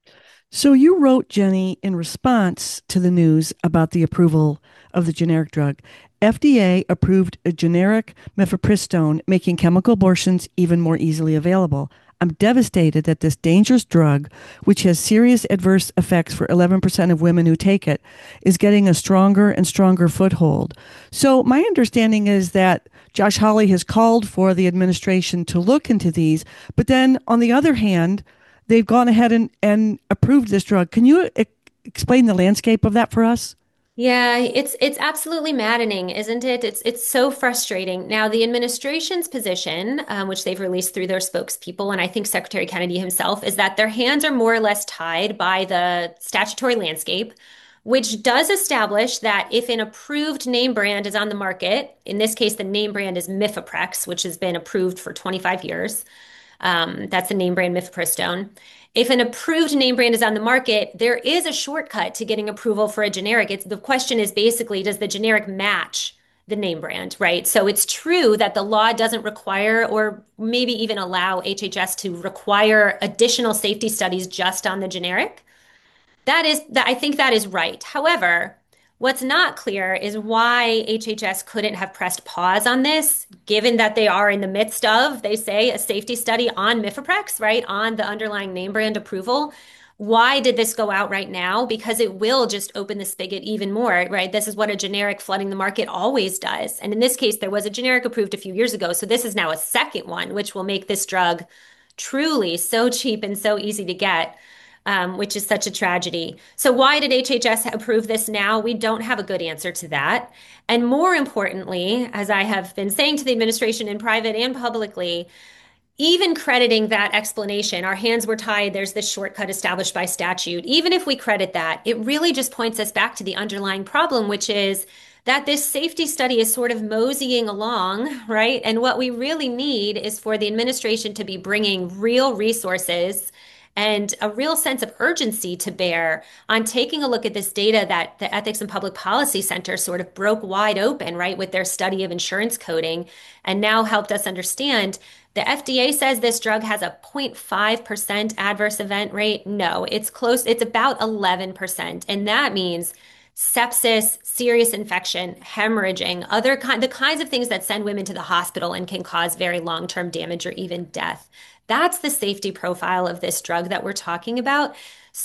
So you wrote, Jenny, in response to the news about the approval of the generic drug. F D A approved a generic mifepristone, making chemical abortions even more easily available. I'm devastated that this dangerous drug, which has serious adverse effects for eleven percent of women who take it, is getting a stronger and stronger foothold. So my understanding is that Josh Hawley has called for the administration to look into these, but then on the other hand, they've gone ahead and, and approved this drug. Can you e- explain the landscape of that for us? Yeah, it's it's absolutely maddening, isn't it? It's it's so frustrating. Now, the administration's position, um, which they've released through their spokespeople, and I think Secretary Kennedy himself, is that their hands are more or less tied by the statutory landscape, which does establish that if an approved name brand is on the market, in this case, the name brand is Mifeprex, which has been approved for twenty-five years. Um, that's the name brand mifepristone. If an approved name brand is on the market, there is a shortcut to getting approval for a generic. It's the question is basically, does the generic match the name brand, right? So it's true that the law doesn't require or maybe even allow H H S to require additional safety studies just on the generic. That is that I think that is right. However, what's not clear is why H H S couldn't have pressed pause on this, given that they are in the midst of, they say, a safety study on Mifeprex, right, on the underlying name brand approval. Why did this go out right now? Because it will just open the spigot even more, right? This is what a generic flooding the market always does. And in this case, there was a generic approved a few years ago. So this is now a second one, which will make this drug truly so cheap and so easy to get. Um, which is such a tragedy. So why did H H S approve this now? We don't have a good answer to that. And more importantly, as I have been saying to the administration in private and publicly, even crediting that explanation, our hands were tied, there's this shortcut established by statute. Even if we credit that, it really just points us back to the underlying problem, which is that this safety study is sort of moseying along, right? And what we really need is for the administration to be bringing real resources and a real sense of urgency to bear on taking a look at this data that the Ethics and Public Policy Center sort of broke wide open, right, with their study of insurance coding and now helped us understand. The F D A says this drug has a zero point five percent adverse event rate. No, it's close. It's about eleven percent. And that means sepsis, serious infection, hemorrhaging, other kind, the kinds of things that send women to the hospital and can cause very long-term damage or even death. That's the safety profile of this drug that we're talking about.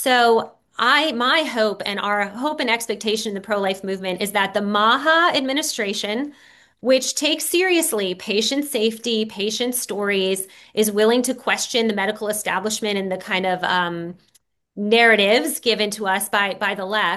So I, my hope and our hope and expectation in the pro-life movement is that the MAHA administration, which takes seriously patient safety, patient stories, is willing to question the medical establishment and the kind of um, narratives given to us by, by the left,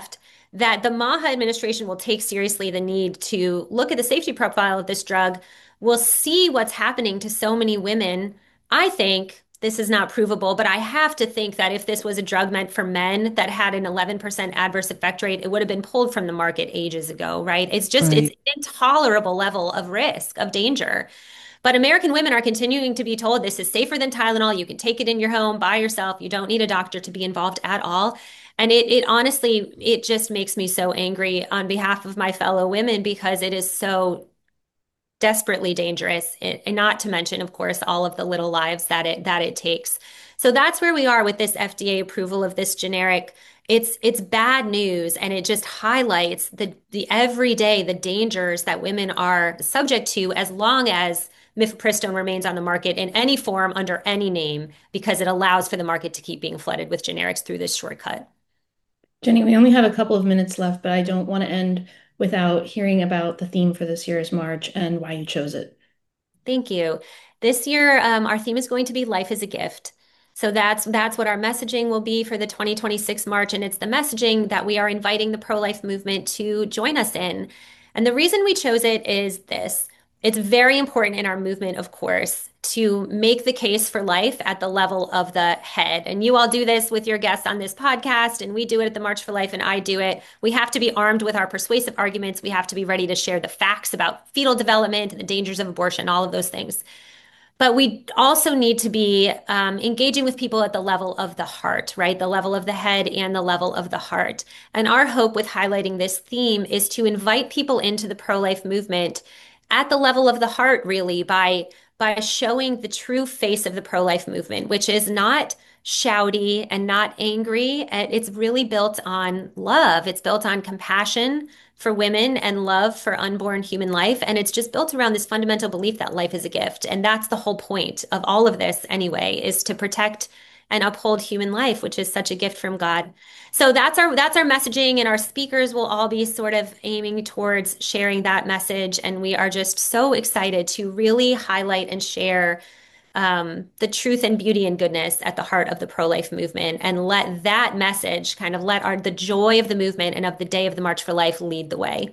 that the MAHA administration will take seriously the need to look at the safety profile of this drug. We'll see what's happening to so many women. I think this is not provable, but I have to think that if this was a drug meant for men that had an eleven percent adverse effect rate, it would have been pulled from the market ages ago, right? It's just, it's Right. an intolerable level of risk, of danger. But American women are continuing to be told this is safer than Tylenol. You can take it in your home by yourself. You don't need a doctor to be involved at all. And it, it honestly, it just makes me so angry on behalf of my fellow women because it is so desperately dangerous, and not to mention, of course, all of the little lives that it that it takes. So that's where we are with this F D A approval of this generic. It's it's bad news, and it just highlights the the everyday the dangers that women are subject to as long as mifepristone remains on the market in any form under any name, because it allows for the market to keep being flooded with generics through this shortcut. Jenny, we only have a couple of minutes left, but I don't want to end without hearing about the theme for this year's March and why you chose it. Thank you. This year, um, our theme is going to be Life is a Gift. So that's that's what our messaging will be for the twenty twenty-six March, and it's the messaging that we are inviting the pro-life movement to join us in. And the reason we chose it is this. It's very important in our movement, of course, to make the case for life at the level of the head. And you all do this with your guests on this podcast, and we do it at the March for Life, and I do it. We have to be armed with our persuasive arguments. We have to be ready to share the facts about fetal development and the dangers of abortion, all of those things. But we also need to be um, engaging with people at the level of the heart, right? The level of the head and the level of the heart. And our hope with highlighting this theme is to invite people into the pro-life movement at the level of the heart, really, by by showing the true face of the pro-life movement, which is not shouty and not angry. It's really built on love. It's built on compassion for women and love for unborn human life. And it's just built around this fundamental belief that life is a gift. And that's the whole point of all of this anyway, is to protect and uphold human life, which is such a gift from God. So that's our that's our messaging, and our speakers will all be sort of aiming towards sharing that message. And we are just so excited to really highlight and share um, the truth and beauty and goodness at the heart of the pro-life movement, and let that message kind of let our the joy of the movement and of the day of the March for Life lead the way.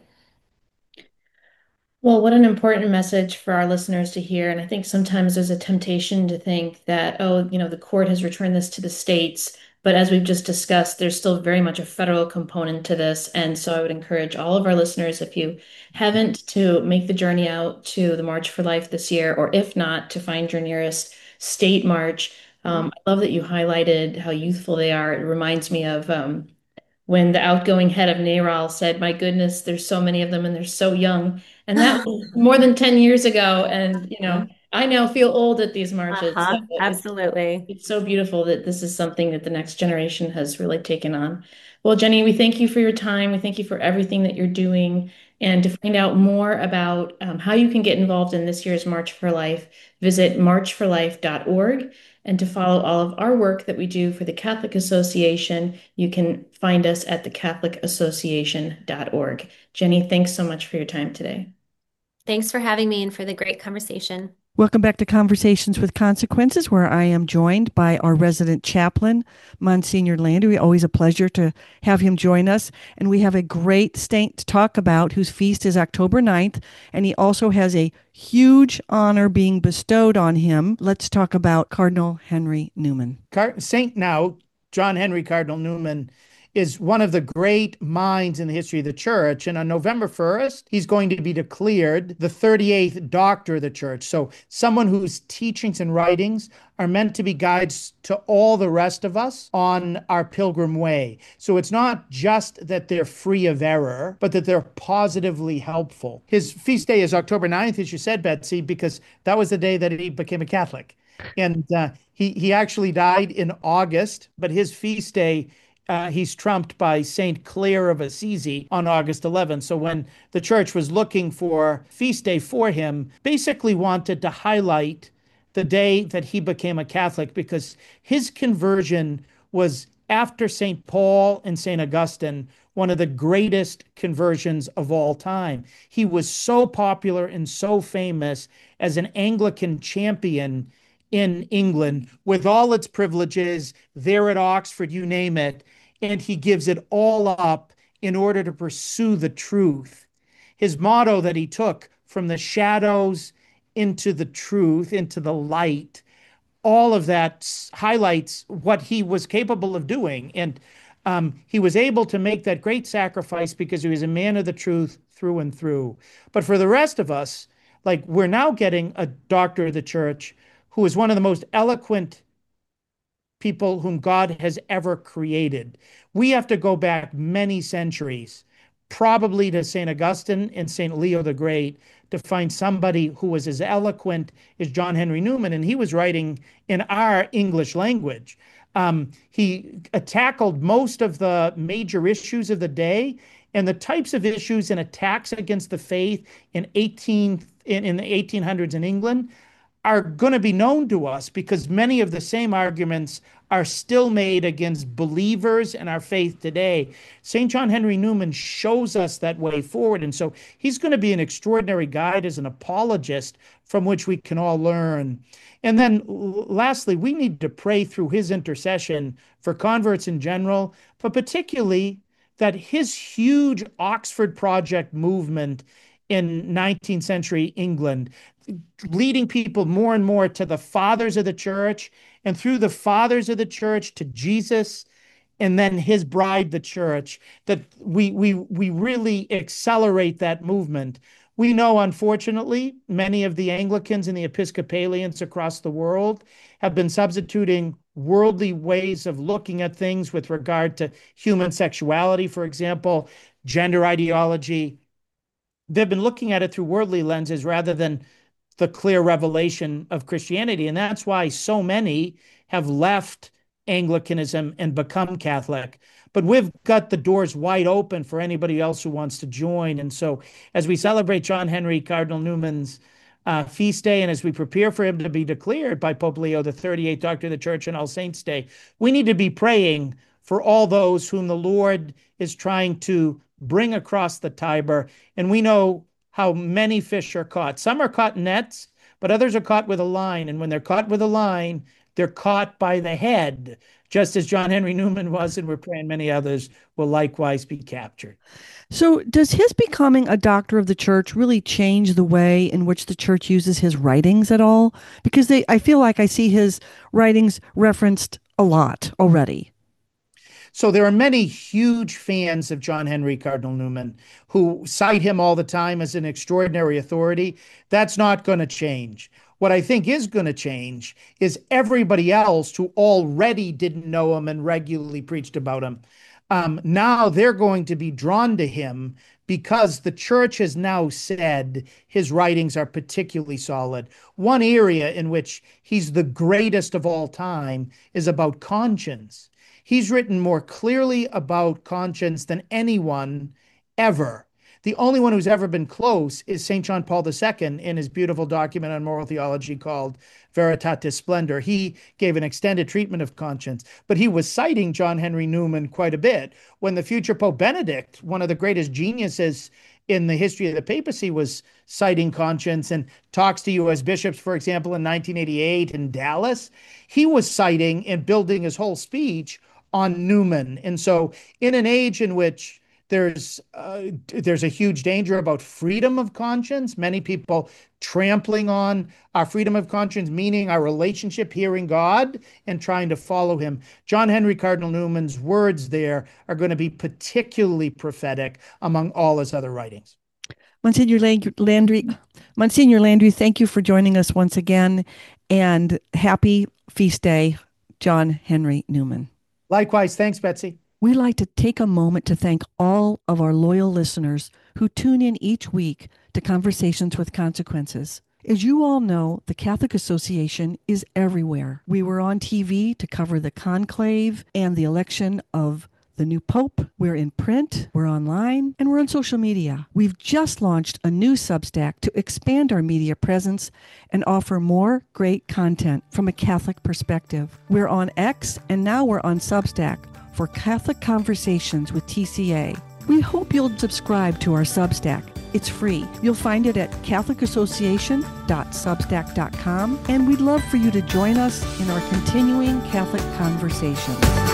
Well, what an important message for our listeners to hear. And I think sometimes there's a temptation to think that, oh, you know, the court has returned this to the states. But as we've just discussed, there's still very much a federal component to this. And so I would encourage all of our listeners, if you haven't, to make the journey out to the March for Life this year, or if not, to find your nearest state march. Um, I love that you highlighted how youthful they are. It reminds me of um, when the outgoing head of NARAL said, "My goodness, there's so many of them and they're so young." And that was more than ten years ago. And, you know, I now feel old at these marches. So Uh-huh, it's, absolutely. it's so beautiful that this is something that the next generation has really taken on. Well, Jenny, we thank you for your time. We thank you for everything that you're doing. And to find out more about um, how you can get involved in this year's March for Life, visit march for life dot org. And to follow all of our work that we do for the Catholic Association, you can find us at the catholic association dot org. Jenny, thanks so much for your time today. Thanks for having me and for the great conversation. Welcome back to Conversations with Consequences, where I am joined by our resident chaplain, Monsignor Landry. Always a pleasure to have him join us. And we have a great saint to talk about whose feast is October ninth. And he also has a huge honor being bestowed on him. Let's talk about Cardinal Henry Newman. Saint now, John Henry Cardinal Newman, is one of the great minds in the history of the church. And on November first, he's going to be declared the thirty-eighth doctor of the church. So someone whose teachings and writings are meant to be guides to all the rest of us on our pilgrim way. So it's not just that they're free of error, but that they're positively helpful. His feast day is October ninth, as you said, Betsy, because that was the day that he became a Catholic. And uh, he, he actually died in August, but his feast day, Uh, he's trumped by Saint Clare of Assisi on August eleventh. So when the church was looking for feast day for him, basically wanted to highlight the day that he became a Catholic, because his conversion was, after Saint Paul and Saint Augustine, one of the greatest conversions of all time. He was so popular and so famous as an Anglican champion in England, with all its privileges, there at Oxford, you name it. And he gives it all up in order to pursue the truth. His motto that he took, from the shadows into the truth, into the light, all of that highlights what he was capable of doing. And um, he was able to make that great sacrifice because he was a man of the truth through and through. But for the rest of us, like, we're now getting a doctor of the church who is one of the most eloquent people whom God has ever created. We have to go back many centuries, probably to Saint Augustine and Saint Leo the Great, to find somebody who was as eloquent as John Henry Newman. And he was writing in our English language. Um, he uh, tackled most of the major issues of the day, and the types of issues and attacks against the faith in eighteen in, in the eighteen hundreds in England are going to be known to us, because many of the same arguments are still made against believers in our faith today. Saint John Henry Newman shows us that way forward. And so he's going to be an extraordinary guide as an apologist from which we can all learn. And then lastly, we need to pray through his intercession for converts in general, but particularly that his huge Oxford Project movement in nineteenth century England, leading people more and more to the fathers of the church, and through the fathers of the church to Jesus, and then his bride, the church, that we we we really accelerate that movement. We know, unfortunately, many of the Anglicans and the Episcopalians across the world have been substituting worldly ways of looking at things with regard to human sexuality, for example, gender ideology. They've been looking at it through worldly lenses rather than the clear revelation of Christianity. And that's why so many have left Anglicanism and become Catholic. But we've got the doors wide open for anybody else who wants to join. And so as we celebrate John Henry Cardinal Newman's uh, feast day, and as we prepare for him to be declared by Pope Leo the thirty-eighth, Doctor of the Church, and All Saints' Day, we need to be praying for all those whom the Lord is trying to bring across the Tiber. And we know how many fish are caught. Some are caught in nets, but others are caught with a line. And when they're caught with a line, they're caught by the head, just as John Henry Newman was, and we're praying many others will likewise be captured. So does his becoming a doctor of the church really change the way in which the church uses his writings at all? Because they, I feel like I see his writings referenced a lot already. So there are many huge fans of John Henry Cardinal Newman who cite him all the time as an extraordinary authority. That's not going to change. What I think is going to change is everybody else who already didn't know him and regularly preached about him. Um, now they're going to be drawn to him because the church has now said his writings are particularly solid. One area in which he's the greatest of all time is about conscience. He's written more clearly about conscience than anyone ever. The only one who's ever been close is Saint John Paul the Second in his beautiful document on moral theology called Veritatis Splendor. He gave an extended treatment of conscience, but he was citing John Henry Newman quite a bit. When the future Pope Benedict, one of the greatest geniuses in the history of the papacy, was citing conscience and talks to you as bishops, for example, in nineteen eighty-eight in Dallas, he was citing and building his whole speech on Newman. And so in an age in which there's uh, there's a huge danger about freedom of conscience, many people trampling on our freedom of conscience, meaning our relationship, hearing God and trying to follow him, John Henry Cardinal Newman's words there are going to be particularly prophetic among all his other writings. Monsignor Landry, Monsignor Landry, thank you for joining us once again, and happy feast day, John Henry Newman. Likewise. Thanks, Betsy. We'd like to take a moment to thank all of our loyal listeners who tune in each week to Conversations with Consequences. As you all know, the Catholic Association is everywhere. We were on T V to cover the conclave and the election of the new Pope. We're in print, we're online, and we're on social media. We've just launched a new Substack to expand our media presence and offer more great content from a Catholic perspective. We're on X, and now we're on Substack for Catholic Conversations with T C A. We hope you'll subscribe to our Substack. It's free. You'll find it at catholic association dot substack dot com, and we'd love for you to join us in our continuing Catholic conversations.